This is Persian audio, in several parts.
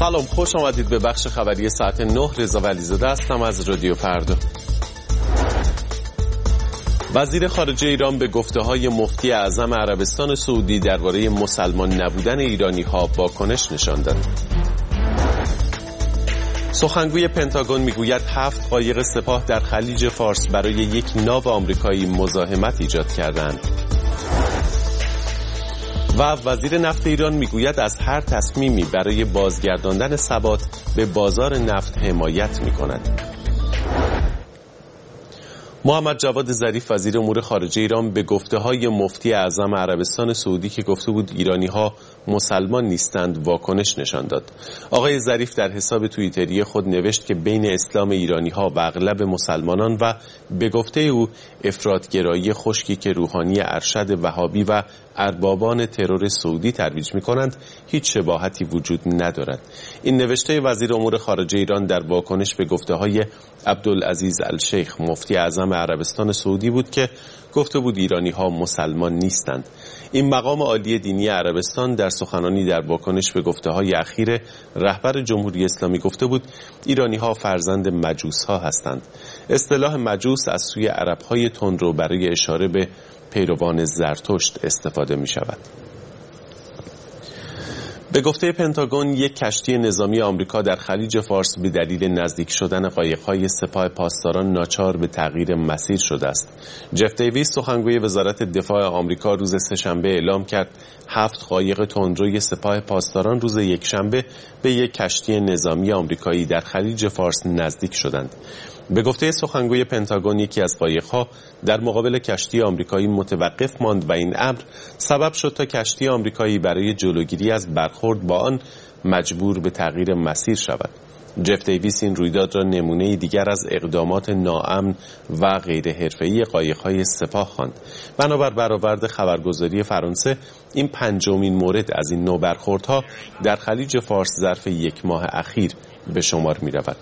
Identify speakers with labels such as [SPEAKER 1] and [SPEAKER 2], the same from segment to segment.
[SPEAKER 1] سلام، خوش آمدید به بخش خبری ساعت 9. رضا ولیزاده هستم از رادیو فردا. وزیر خارجه ایران به گفته‌های مفتی اعظم عربستان سعودی درباره مسلمان نبودن ایرانی‌ها واکنش نشان داد. سخنگوی پنتاگون میگوید 7 قایق سپاه در خلیج فارس برای یک ناو آمریکایی مزاحمت ایجاد کردند. و وزیر نفت ایران میگوید از هر تصمیمی برای بازگرداندن ثبات به بازار نفت حمایت می‌کند. محمد جواد ظریف وزیر امور خارجه ایران به گفته‌های مفتی اعظم عربستان سعودی که گفته بود ایرانی‌ها مسلمان نیستند واکنش نشان داد. آقای ظریف در حساب توییتری خود نوشت که بین اسلام ایرانی‌ها و اغلب مسلمانان و به گفته او افراط‌گرایی خشکی که روحانی ارشد وهابی و اربابان ترور سعودی ترویج می‌کنند هیچ شباهتی وجود ندارد. این نوشته وزیر امور خارجه ایران در واکنش به گفته‌های عبدالعزیز الشیخ مفتی اعظم عربستان سعودی بود که گفته بود ایرانی‌ها مسلمان نیستند. این مقام عالی دینی عربستان در سخنانی در واکنش به گفته‌های اخیر رهبر جمهوری اسلامی گفته بود ایرانی‌ها فرزند مجوس‌ها هستند. اصطلاح مجوس از سوی عرب‌های تندرو برای اشاره به پیروان زرتشت استفاده می‌شود. به گفته پنتاگون یک کشتی نظامی آمریکا در خلیج فارس به دلیل نزدیک شدن قایق‌های سپاه پاسداران ناچار به تغییر مسیر شده است. جف دیویس سخنگوی وزارت دفاع آمریکا روز سه‌شنبه اعلام کرد 7 قایق تندروی سپاه پاسداران روز یکشنبه به یک کشتی نظامی آمریکایی در خلیج فارس نزدیک شدند. به گفته سخنگوی پنتاگون یکی از قایق‌ها در مقابل کشتی آمریکایی متوقف ماند و این امر سبب شد تا کشتی آمریکایی برای جلوگیری از برخورد با آن مجبور به تغییر مسیر شود. جف دیویس این رویداد را نمونه دیگر از اقدامات ناامن و غیر حرفه‌ای قایق‌های سپاه خواند. بنابر برآورد خبرگزاری فرانسه این 5مین مورد از این نوع برخوردها در خلیج فارس ظرف یک ماه اخیر به شمار می‌رود.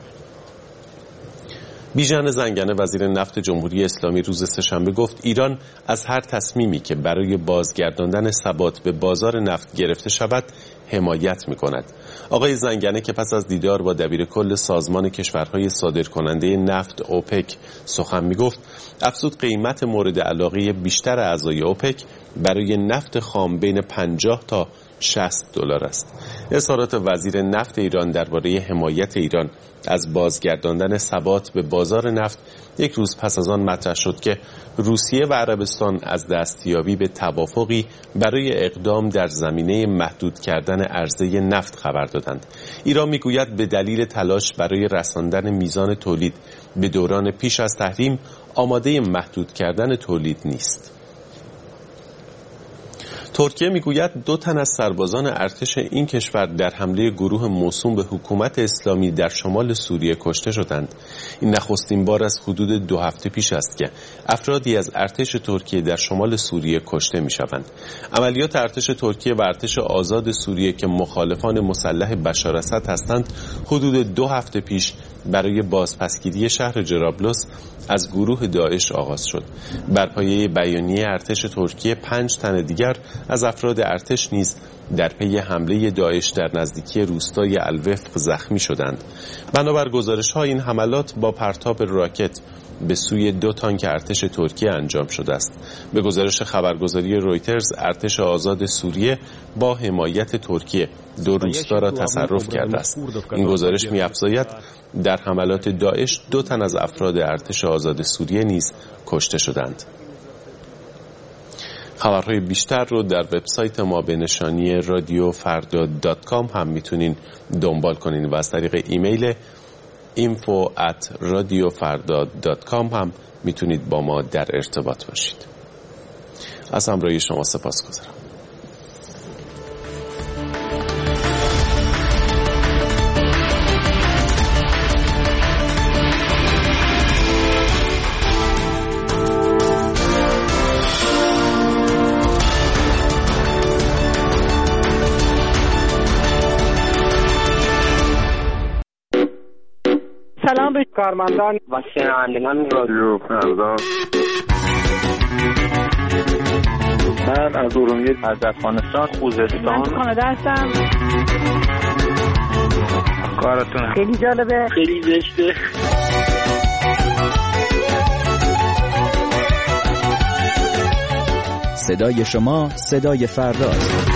[SPEAKER 1] بیژن زنگنه وزیر نفت جمهوری اسلامی روز سه‌شنبه گفت ایران از هر تصمیمی که برای بازگرداندن ثبات به بازار نفت گرفته شود حمایت می‌کند. آقای زنگنه که پس از دیدار با دبیرکل سازمان کشورهای صادرکننده نفت اوپک سخن می‌گفت، افزود قیمت مورد علاقه بیشتر اعضای اوپک برای نفت خام بین 50 تا $60 است. اظهارات وزیر نفت ایران درباره حمایت ایران از بازگرداندن ثبات به بازار نفت یک روز پس از آن مطرح شد که روسیه و عربستان از دستیابی به توافقی برای اقدام در زمینه محدود کردن عرضه نفت خبر دادند. ایران میگوید به دلیل تلاش برای رساندن میزان تولید به دوران پیش از تحریم آماده محدود کردن تولید نیست. ترکیه میگوید 2 تن از سربازان ارتش این کشور در حمله گروه موسوم به حکومت اسلامی در شمال سوریه کشته شدند. این نخستین بار از حدود 2 هفته پیش است که افرادی از ارتش ترکیه در شمال سوریه کشته میشوند. عملیات ارتش ترکیه و ارتش آزاد سوریه که مخالفان مسلح بشار اسد هستند حدود 2 هفته پیش برای بازپسگیری شهر جرابلس از گروه داعش آغاز شد. بر پایه بیانیه ارتش ترکیه 5 تن دیگر از افراد ارتش نیز در پی حمله داعش در نزدیکی روستای الوفق زخمی شدند. بنابر گزارش‌ها این حملات با پرتاب راکت به سوی 2 تانک ارتش ترکیه انجام شده است. به گزارش خبرگزاری رویترز ارتش آزاد سوریه با حمایت ترکیه 2 روستا را تصرف کرده است. این گزارش می‌افزاید در حملات داعش 2 تن از افراد ارتش آزاد سوریه نیز کشته شدند. خبرهای بیشتر رو در وبسایت ما به نشانی radiofarda.com هم میتونین دنبال کنین و از طریق ایمیل info@radiofarda.com هم میتونید با ما در ارتباط باشید. از همراهی شما سپاسگزارم.
[SPEAKER 2] سلام به کارمندان و شنوندگان رادیو فردا. من از ارومیه، از افغانستان، خوزستان، کانادا هستم. کارتون
[SPEAKER 3] خیلی جالبه،
[SPEAKER 2] خیلی زشته.
[SPEAKER 4] صدای شما صدای فرداست.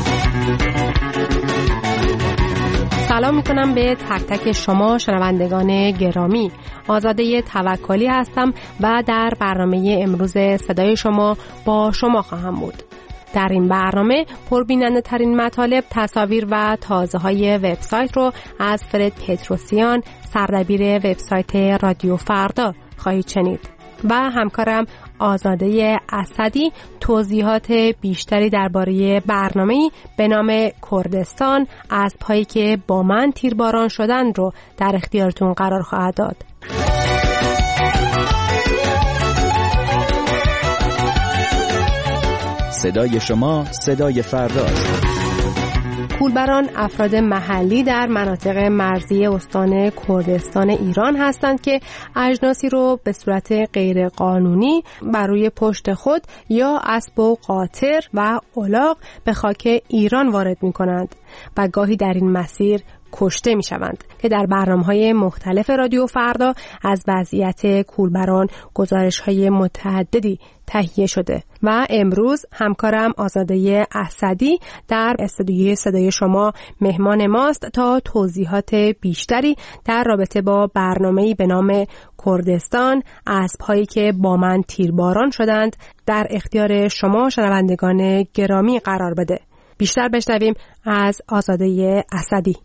[SPEAKER 5] سلام میکنم به تک تک شما شنوندگان گرامی. آزاده توکلی هستم و در برنامه امروز صدای شما با شما خواهم بود. در این برنامه پربیننده ترین مطالب، تصاویر و تازه های وبسایت رو از فرد پتروسیان، سردبیر وبسایت رادیو فردا خواهید شنید و همکارم آزاده اسدی توضیحات بیشتری درباره برنامه‌ای به نام کردستان از پایی که با من تیرباران شدن رو در اختیارتون قرار خواهد داد.
[SPEAKER 4] صدای شما صدای فرداست.
[SPEAKER 5] کولبران افراد محلی در مناطق مرزی استان کردستان ایران هستند که اجناسی رو به صورت غیر قانونی بر روی پشت خود یا اسب و قاطر و الاغ به خاک ایران وارد می کنند و گاهی در این مسیر کشته می شوند که در برنامه‌های مختلف رادیو فردا از وضعیت کولبران گزارش‌های متعددی تهیه شده و امروز همکارم آزاده اسدی در استودیوی صدای شما مهمان ماست تا توضیحات بیشتری در رابطه با برنامه‌ای به نام کردستان اسب‌هایی که با من تیرباران شدند در اختیار شما شنوندگان گرامی قرار بده. بیشتر بشنویم از آزاده اسدی.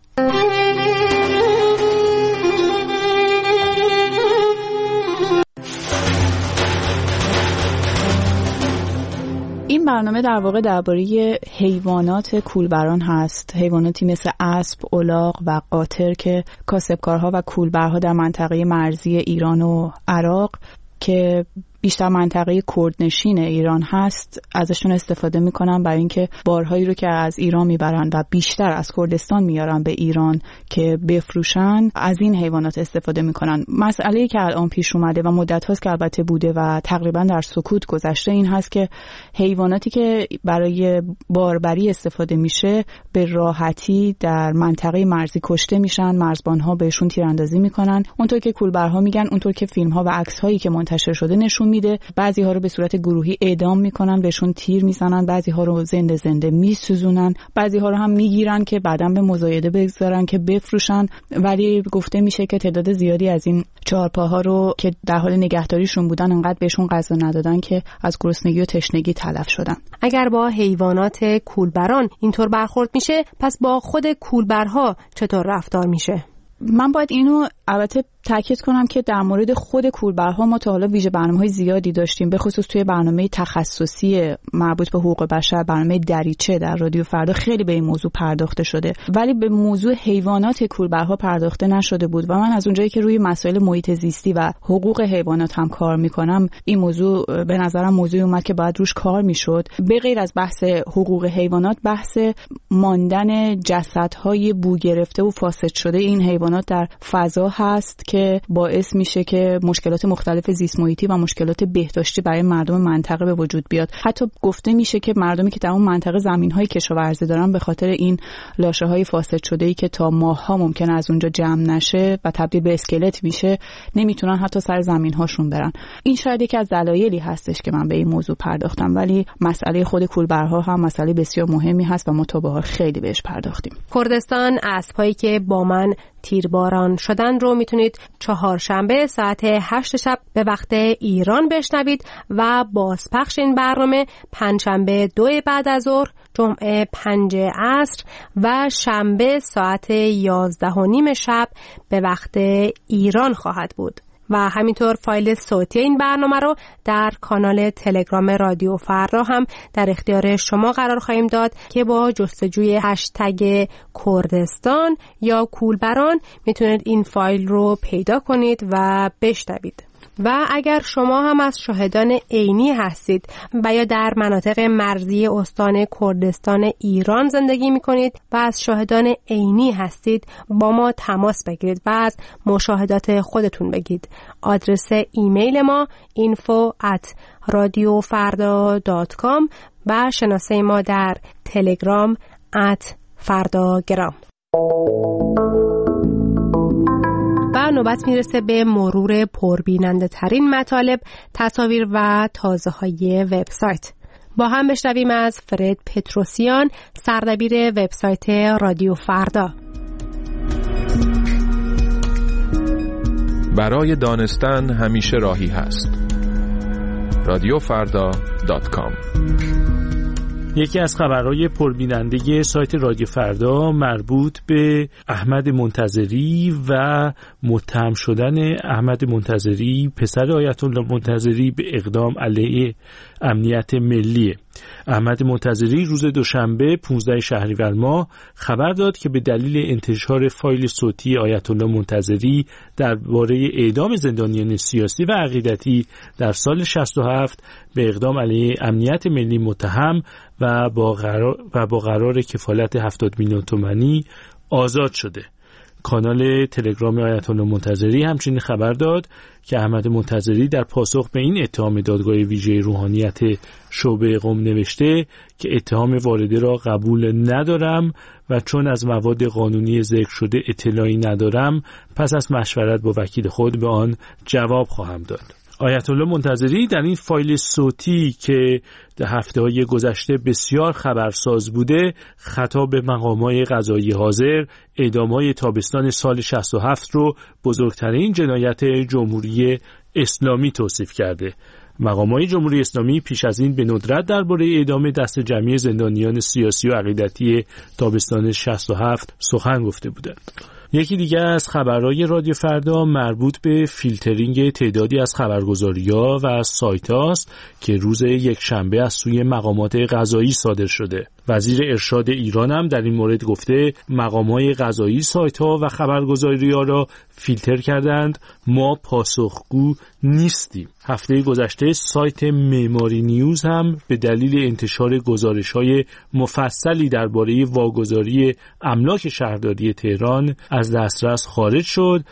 [SPEAKER 6] این برنامه در واقع درباره حیوانات کولبران هست، حیواناتی مثل اسب، الاغ و قاطر که کاسبکارها و کولبرها در منطقه مرزی ایران و عراق که بیشتر منطقه کردنشین ایران هست ازشون استفاده میکنن برای اینکه بارهایی رو که از ایران میبرن و بیشتر از کردستان میارن به ایران که بفروشن از این حیوانات استفاده میکنن. مسئله‌ای که الان پیش اومده و مدت هاست که البته بوده و تقریبا در سکوت گذشته این هست که حیواناتی که برای باربری استفاده میشه به راحتی در منطقه مرزی کشته میشن، مرزبانها بهشون تیراندازی میکنن. اونطور که کولبرها میگن، اونطور که فیلم ها و عکس هایی که منتشر شده نشون میده، بعضی ها رو به صورت گروهی اعدام میکنن، بهشون تیر میزنن، بعضی ها رو زنده زنده میسوزونن، بعضی ها رو هم میگیرن که بعداً به مزایده بگذارن که بفروشن. ولی گفته میشه که تعداد زیادی از این چهارپاها رو که در حال نگهداریشون بودن انقدر بهشون غذا ندادن که از گرسنگی و تشنگی تلف شدن.
[SPEAKER 5] اگر با حیوانات کولبران اینطور برخورد میشه، پس با خود کولبرها چطور رفتار میشه؟
[SPEAKER 6] من باید اینو البته تاکید کنم که در مورد خود کولبرها ما تا حالا ویژه برنامه‌های زیادی داشتیم، به خصوص توی برنامه تخصصی مربوط به حقوق بشر، برنامه دریچه در رادیو فردا خیلی به این موضوع پرداخته شده، ولی به موضوع حیوانات کولبرها پرداخته نشده بود و من از اونجایی که روی مسائل محیط زیستی و حقوق حیوانات هم کار میکنم، این موضوع به نظرم موضوعی اومد که باید روش کار میشد. به غیر از بحث حقوق حیوانات، بحث ماندن جسدهای بو گرفته و فاسد شده این حیوانات در فضا هست که باعث میشه که مشکلات مختلف زیست محیطی و مشکلات بهداشتی برای مردم منطقه به وجود بیاد. حتی گفته میشه که مردمی که در اون منطقه زمین‌های کشاورزی دارن به خاطر این لاشه‌های فاسد شده‌ای که تا ماه‌ها ممکنه از اونجا جمع نشه و تبدیل به اسکلت میشه، نمیتونن حتی سر زمین‌هاشون برن. این شاید یکی از دلایلی هستش که من به این موضوع پرداختم، ولی مسئله خود کولبرها هم مسئله بسیار مهمی هست و ما تا به حال خیلی بهش پرداختیم.
[SPEAKER 5] کردستان اسب‌هایی که با من تیرباران شدن رو میتونید چهارشنبه ساعت 8 شب به وقت ایران بشنوید و بازپخش این برنامه پنجشنبه 2 بعد از ظهر، جمعه 5 عصر و شنبه ساعت 11:30 شب به وقت ایران خواهد بود. و همینطور فایل صوتی این برنامه رو در کانال تلگرام رادیو فردا هم در اختیار شما قرار خواهیم داد که با جستجوی هشتگ کردستان یا کولبران میتونید این فایل رو پیدا کنید و بشنوید. و اگر شما هم از شاهدان عینی هستید و یا در مناطق مرزی استان کردستان ایران زندگی میکنید و از شاهدان عینی هستید، با ما تماس بگیرید و از مشاهدات خودتون بگید. آدرس ایمیل ما info@radiofarda.com و شناسه ما در تلگرام @fardagram. و نوبت میرسه به مرور پربیننده ترین مطالب، تصاویر و تازه های وبسایت. با هم بشنویم از فرد پتروسیان، سردبیر وبسایت رادیو فردا.
[SPEAKER 3] برای دانستن همیشه راهی هست. رادیوفردا.com.
[SPEAKER 7] یکی از خبرهای پربیننده سایت رادیو فردا مربوط به احمد منتظری و متهم شدن احمد منتظری پسر آیت الله منتظری به اقدام علیه امنیت ملی. احمد منتظری روز دوشنبه 15 شهریور ماه خبر داد که به دلیل انتشار فایل صوتی آیت الله منتظری درباره اعدام زندانیان سیاسی و عقیدتی در سال 67 به اقدام علیه امنیت ملی متهم و با قرار کفالت 70 میلیون تومانی آزاد شده. کانال تلگرام آیت الله منتظری همچنین خبر داد که احمد منتظری در پاسخ به این اتهام دادگاه ویژه روحانیت شعبه قم نوشته که اتهام وارده را قبول ندارم و چون از مواد قانونی ذکر شده اطلاعی ندارم پس از مشورت با وکیل خود به آن جواب خواهم داد. آیت الله منتظری در این فایل صوتی که در هفته‌های گذشته بسیار خبرساز بوده خطاب به مقامات قضایی حاضر اعدام‌های تابستان سال 67 رو بزرگترین جنایت جمهوری اسلامی توصیف کرده. مقامات جمهوری اسلامی پیش از این به ندرت درباره اعدام دست جمعی زندانیان سیاسی و عقیدتی تابستان 67 سخن گفته بودند. یکی دیگه از خبرهای رادیو فردا مربوط به فیلترینگ تعدادی از خبرگزاری‌ها و سایت‌هاست که روز یکشنبه از سوی مقامات قضایی صادر شده. وزیر ارشاد ایران هم در این مورد گفته مقامات قضایی سایت‌ها و خبرگزاری‌ها را فیلتر کردند، ما پاسخگو نیستیم. هفته گذشته سایت معماری نیوز هم به دلیل انتشار گزارش‌های مفصلی درباره واگذاری املاک شهرداری تهران از دسترس خارج شد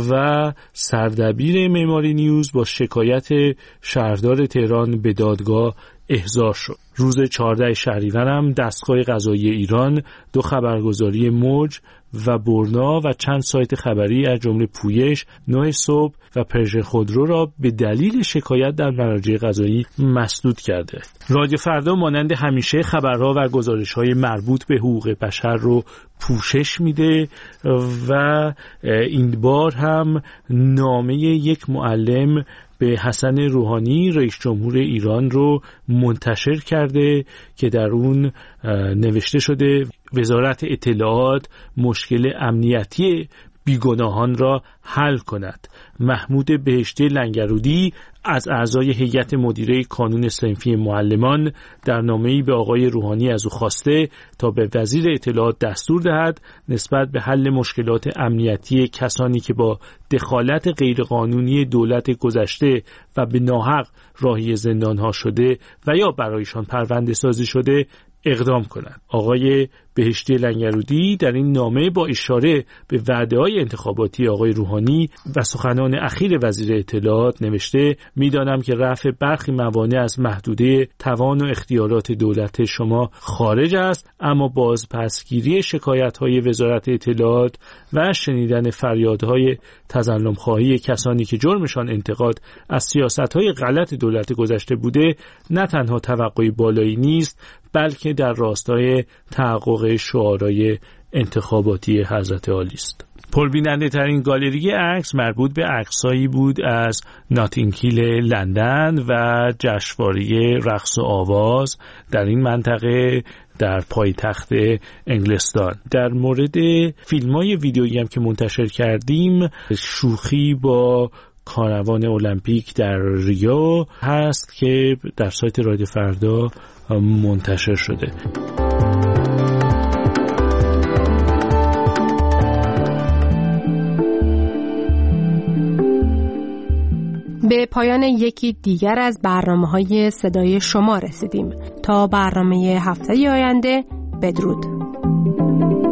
[SPEAKER 7] و سردبیر معماری نیوز با شکایت شهردار تهران به دادگاه احضار شد. روز 14 شهریور هم دستگاه قضایی ایران 2 خبرگزاری موج و برنا و چند سایت خبری از جمله پویش، 9 صبح و پرژن خودرو را به دلیل شکایت در مراجع قضایی مسدود کرده. رادیو فردا مانند همیشه خبرها و گزارش‌های مربوط به حقوق بشر رو پوشش میده و این بار هم نامه یک معلم به حسن روحانی رئیس جمهور ایران رو منتشر کرده که در اون نوشته شده وزارت اطلاعات مشکل امنیتی بیگناهان را حل کند. محمود بهشتی لنگرودی از اعضای هیئت مدیره کانون صنفی معلمان در نامه‌ای به آقای روحانی از او خواسته تا به وزیر اطلاعات دستور دهد نسبت به حل مشکلات امنیتی کسانی که با دخالت غیرقانونی دولت گذشته و به ناحق راهی زندان‌ها شده و یا برایشان پرونده سازی شده اقدام کنند. آقای بهشتی لنگرودی در این نامه با اشاره به وعده‌های انتخاباتی آقای روحانی و سخنان اخیر وزیر اطلاعات نوشته می‌دانم که رفع برخی موانع از محدوده توان و اختیارات دولت شما خارج است، اما بازپسگیری شکایت‌های وزارت اطلاعات و شنیدن فریادهای تظلم‌خواهی کسانی که جرمشان انتقاد از سیاست‌های غلط دولت گذشته بوده نه تنها توقعی بالایی نیست بلکه در راستای تحقق شعارهای انتخاباتی حضرت عالی است. پربیننده ترین گالری عکس مربوط به عکسایی بود از ناتینگ هیل لندن و جشنواره رقص و آواز در این منطقه در پایتخت انگلستان. در مورد فیلم‌های ویدیویی هم که منتشر کردیم شوخی با کاروان المپیک در ریو هست که در سایت رادیو فردا منتشر شده.
[SPEAKER 5] به پایان یکی دیگر از برنامه‌های صدای شما رسیدیم. تا برنامه هفته آینده بدرود.